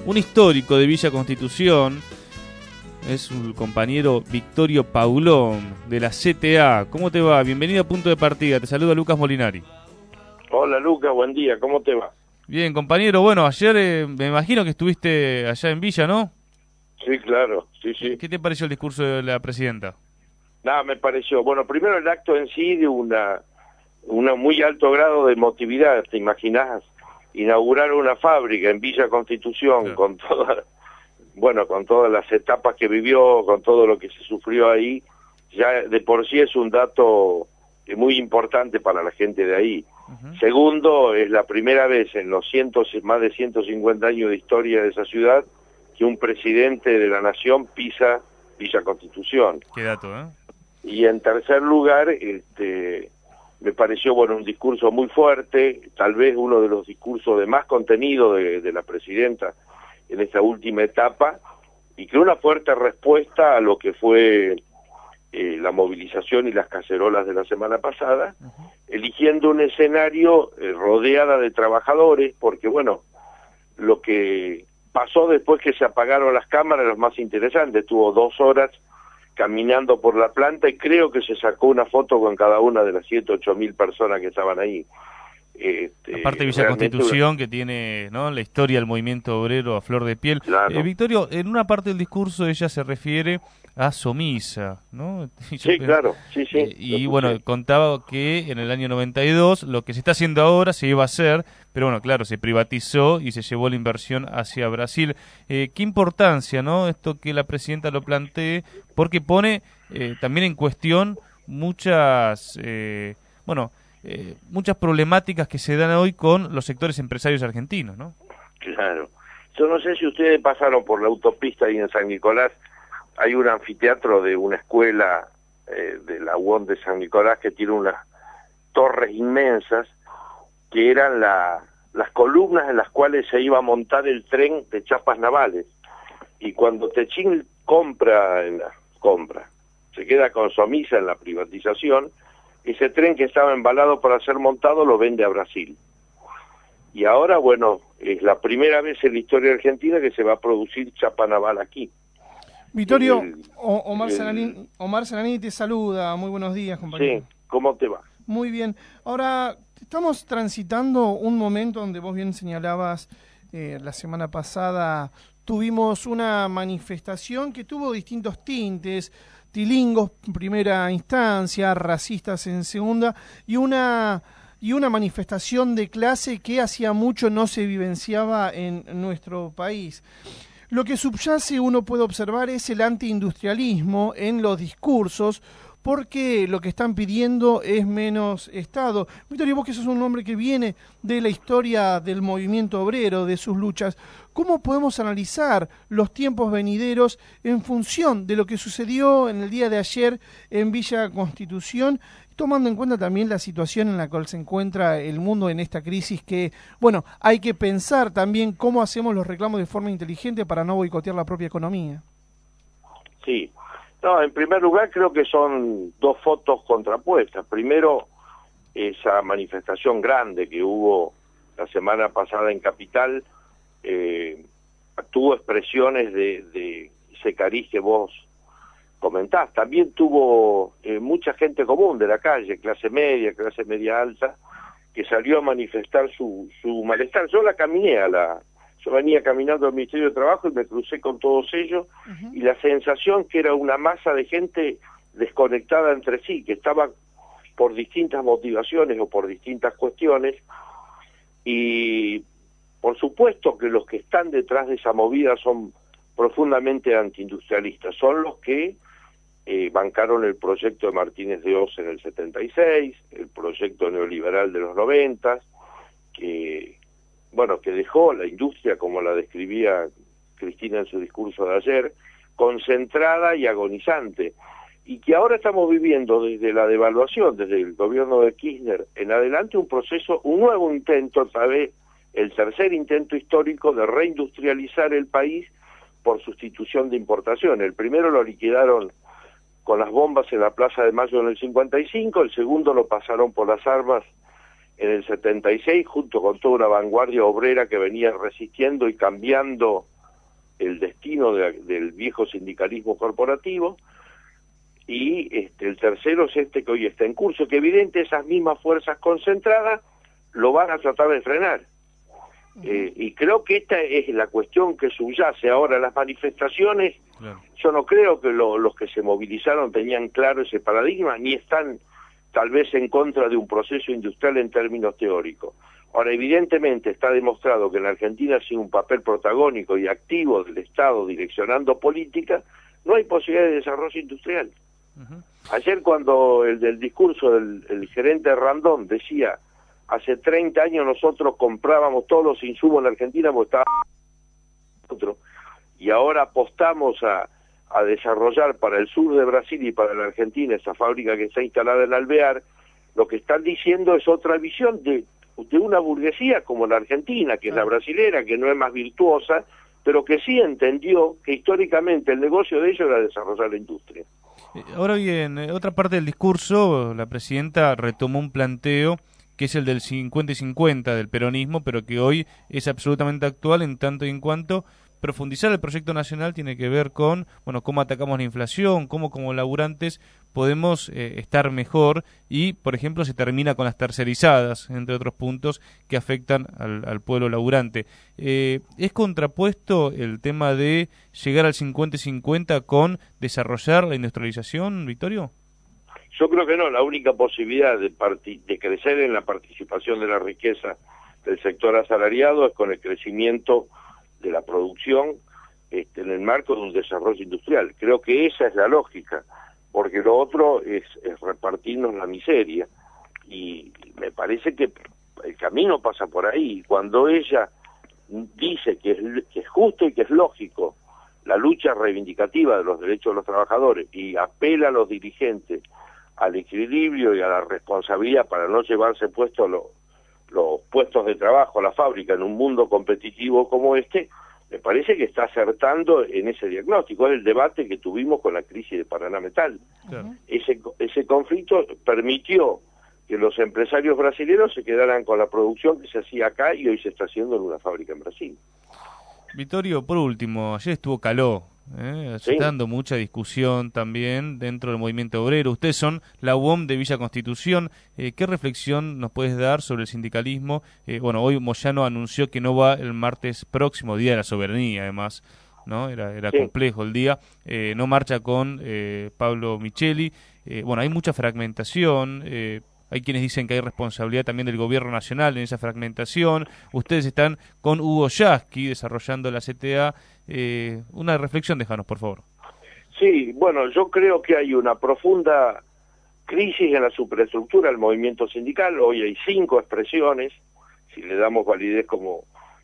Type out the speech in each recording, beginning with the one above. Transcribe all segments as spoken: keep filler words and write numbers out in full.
un histórico de Villa Constitución. Es un compañero Victorio Paulón, de la C T A. ¿Cómo te va? Bienvenido a Punto de Partida. Te saluda Lucas Molinari. Hola Lucas, buen día. ¿Cómo te va? Bien, compañero. Bueno, ayer eh, me imagino que estuviste allá en Villa, ¿no? Sí, claro. Sí, sí. ¿Qué te pareció el discurso de la presidenta? Nada, me pareció. Bueno, primero el acto en sí de una, una muy alto grado de emotividad. ¿Te imaginás? Inaugurar una fábrica en Villa Constitución, claro, con toda, bueno, con todas las etapas que vivió, con todo lo que se sufrió ahí, ya de por sí es un dato muy importante para la gente de ahí. Uh-huh. Segundo, es la primera vez en los cientos, más de ciento cincuenta años de historia de esa ciudad que un presidente de la nación pisa Villa Constitución. Qué dato, ¿eh? Y en tercer lugar, este, me pareció, bueno, un discurso muy fuerte, tal vez uno de los discursos de más contenido de, de la presidenta en esta última etapa, y que una fuerte respuesta a lo que fue eh, la movilización y las cacerolas de la semana pasada, uh-huh, eligiendo un escenario eh, rodeada de trabajadores, porque, bueno, lo que pasó después que se apagaron las cámaras es lo más interesante. Tuvo dos horas caminando por la planta y creo que se sacó una foto con cada una de las siete, ocho mil personas que estaban ahí. Este, Aparte Villa Constitución, una... que tiene, ¿no?, la historia del movimiento obrero a flor de piel. Claro. Eh, Victorio, en una parte del discurso ella se refiere a Somisa, ¿no? Sí, pensé, claro, sí, sí. Eh, y bueno, contaba que en el año noventa y dos lo que se está haciendo ahora se iba a hacer, pero bueno, claro, se privatizó y se llevó la inversión hacia Brasil. Eh, qué importancia, ¿no?, esto que la presidenta lo plantee, porque pone eh, también en cuestión muchas, eh, bueno, Eh, muchas problemáticas que se dan hoy con los sectores empresarios argentinos, ¿no? Claro. Yo no sé si ustedes pasaron por la autopista ahí en San Nicolás, hay un anfiteatro de una escuela eh, de la U O N de San Nicolás que tiene unas torres inmensas que eran la, las columnas en las cuales se iba a montar el tren de chapas navales. Y cuando Techín compra, en la, compra, se queda con Somisa en la privatización, ese tren que estaba embalado para ser montado lo vende a Brasil. Y ahora, bueno, es la primera vez en la historia argentina que se va a producir chapa naval aquí. Vittorio, el, Omar, el, Zananini, Omar Zananini te saluda. Muy buenos días, compañero. Sí, ¿cómo te va? Muy bien. Ahora, estamos transitando un momento donde vos bien señalabas, eh, la semana pasada tuvimos una manifestación que tuvo distintos tintes, tilingos en primera instancia, racistas en segunda, y una y una manifestación de clase que hacía mucho no se vivenciaba en nuestro país. Lo que subyace, uno puede observar, es el antiindustrialismo en los discursos, porque lo que están pidiendo es menos Estado. Victorio, vos que sos un hombre que viene de la historia del movimiento obrero, de sus luchas, ¿cómo podemos analizar los tiempos venideros en función de lo que sucedió en el día de ayer en Villa Constitución, tomando en cuenta también la situación en la cual se encuentra el mundo en esta crisis que, bueno, hay que pensar también cómo hacemos los reclamos de forma inteligente para no boicotear la propia economía? Sí. No, en primer lugar creo que son dos fotos contrapuestas. Primero, esa manifestación grande que hubo la semana pasada en Capital, eh, tuvo expresiones de, de ese cariz que vos comentás. También tuvo eh, mucha gente común de la calle, clase media, clase media alta, que salió a manifestar su, su malestar. Yo la caminé a la... Yo venía caminando al Ministerio de Trabajo y me crucé con todos ellos, uh-huh, y la sensación que era una masa de gente desconectada entre sí, que estaba por distintas motivaciones o por distintas cuestiones, y por supuesto que los que están detrás de esa movida son profundamente antiindustrialistas, son los que eh, bancaron el proyecto de Martínez de Hoz en el setenta y seis, el proyecto neoliberal de los noventas, que... bueno, que dejó la industria, como la describía Cristina en su discurso de ayer, concentrada y agonizante, y que ahora estamos viviendo desde la devaluación, desde el gobierno de Kirchner en adelante, un proceso, un nuevo intento, otra vez, el tercer intento histórico de reindustrializar el país por sustitución de importación. El primero lo liquidaron con las bombas en la Plaza de Mayo en el cincuenta y cinco, el segundo lo pasaron por las armas en el setenta y seis, junto con toda una vanguardia obrera que venía resistiendo y cambiando el destino de, del viejo sindicalismo corporativo, y este, el tercero es este que hoy está en curso, que evidente esas mismas fuerzas concentradas lo van a tratar de frenar. Uh-huh. eh, y creo que esta es la cuestión que subyace ahora las manifestaciones. Claro. Yo no creo que lo, los que se movilizaron tenían claro ese paradigma, ni están tal vez en contra de un proceso industrial en términos teóricos. Ahora, evidentemente está demostrado que en la Argentina, sin un papel protagónico y activo del Estado direccionando política, no hay posibilidad de desarrollo industrial. Uh-huh. Ayer, cuando el del discurso del el gerente Randón decía, hace treinta años nosotros comprábamos todos los insumos en la Argentina porque estábamos nosotros, y ahora apostamos a, a desarrollar para el sur de Brasil y para la Argentina esa fábrica que está instalada en Alvear, lo que están diciendo es otra visión de, de una burguesía como la Argentina, que es la brasilera, que no es más virtuosa, pero que sí entendió que históricamente el negocio de ellos era desarrollar la industria. Ahora bien, otra parte del discurso, la presidenta retomó un planteo que es el del cincuenta y cincuenta del peronismo, pero que hoy es absolutamente actual en tanto y en cuanto profundizar el proyecto nacional tiene que ver con, bueno, cómo atacamos la inflación, cómo como laburantes podemos eh, estar mejor y, por ejemplo, se termina con las tercerizadas, entre otros puntos que afectan al, al pueblo laburante. Eh, ¿Es contrapuesto el tema de llegar al cincuenta y cincuenta con desarrollar la industrialización, Vittorio? Yo creo que no, la única posibilidad de, de crecer en la participación de la riqueza del sector asalariado es con el crecimiento de la producción este, en el marco de un desarrollo industrial. Creo que esa es la lógica, porque lo otro es, es repartirnos la miseria, y me parece que el camino pasa por ahí. Cuando ella dice que es, que es justo y que es lógico la lucha reivindicativa de los derechos de los trabajadores y apela a los dirigentes al equilibrio y a la responsabilidad para no llevarse puestos los los puestos de trabajo a la fábrica en un mundo competitivo como este, me parece que está acertando en ese diagnóstico. Es el debate que tuvimos con la crisis de Paraná Metal. Claro. Ese, ese conflicto permitió que los empresarios brasileños se quedaran con la producción que se hacía acá y hoy se está haciendo en una fábrica en Brasil. Vittorio, por último, ayer estuvo Caló, ¿eh? Se está dando mucha discusión también dentro del movimiento obrero. Ustedes son la U O M de Villa Constitución. Eh, ¿Qué reflexión nos puedes dar sobre el sindicalismo? Eh, bueno, hoy Moyano anunció que no va el martes próximo, Día de la Soberanía, además, ¿no? Era, era sí. complejo el día. Eh, no marcha con eh, Pablo Micheli. Eh, bueno, hay mucha fragmentación. Eh, Hay quienes dicen que hay responsabilidad también del gobierno nacional en esa fragmentación. Ustedes están con Hugo Yasky desarrollando la C T A. Eh, una reflexión, déjanos, por favor. Sí, bueno, yo creo que hay una profunda crisis en la superestructura del movimiento sindical. Hoy hay cinco expresiones, si le damos validez como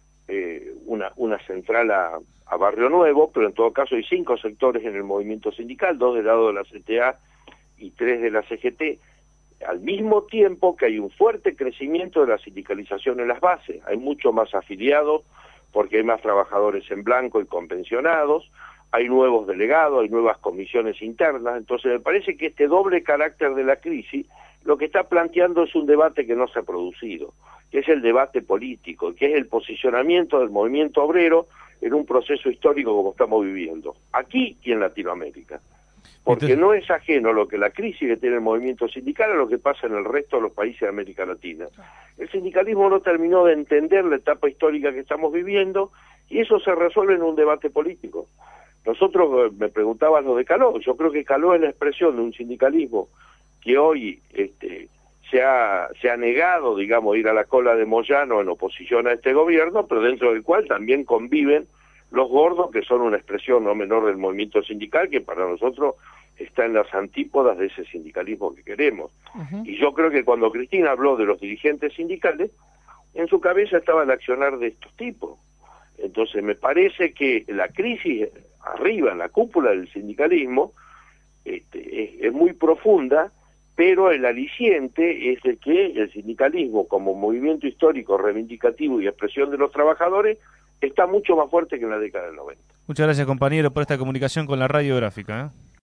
eh, una, una central a, a Barrio Nuevo, pero en todo caso hay cinco sectores en el movimiento sindical, dos del lado de la C T A y tres de la C G T. Al mismo tiempo que hay un fuerte crecimiento de la sindicalización en las bases, hay mucho más afiliados porque hay más trabajadores en blanco y convencionados, hay nuevos delegados, hay nuevas comisiones internas. Entonces me parece que este doble carácter de la crisis lo que está planteando es un debate que no se ha producido, que es el debate político, que es el posicionamiento del movimiento obrero en un proceso histórico como estamos viviendo, aquí y en Latinoamérica. Porque Entonces, no es ajeno lo que la crisis que tiene el movimiento sindical a lo que pasa en el resto de los países de América Latina. El sindicalismo no terminó de entender la etapa histórica que estamos viviendo y eso se resuelve en un debate político. Nosotros, me preguntaban lo de Caló, yo creo que Caló es la expresión de un sindicalismo que hoy este, se, ha, se ha negado, digamos, ir a la cola de Moyano en oposición a este gobierno, pero dentro del cual también conviven los gordos, que son una expresión no menor del movimiento sindical, que para nosotros está en las antípodas de ese sindicalismo que queremos. Uh-huh. Y yo creo que cuando Cristina habló de los dirigentes sindicales, en su cabeza estaba el accionar de estos tipos. Entonces me parece que la crisis arriba, en la cúpula del sindicalismo, este, es, es muy profunda, pero el aliciente es de que el sindicalismo, como movimiento histórico, reivindicativo y expresión de los trabajadores, está mucho más fuerte que en la década del noventa. Muchas gracias, compañero, por esta comunicación con la radiográfica, ¿eh?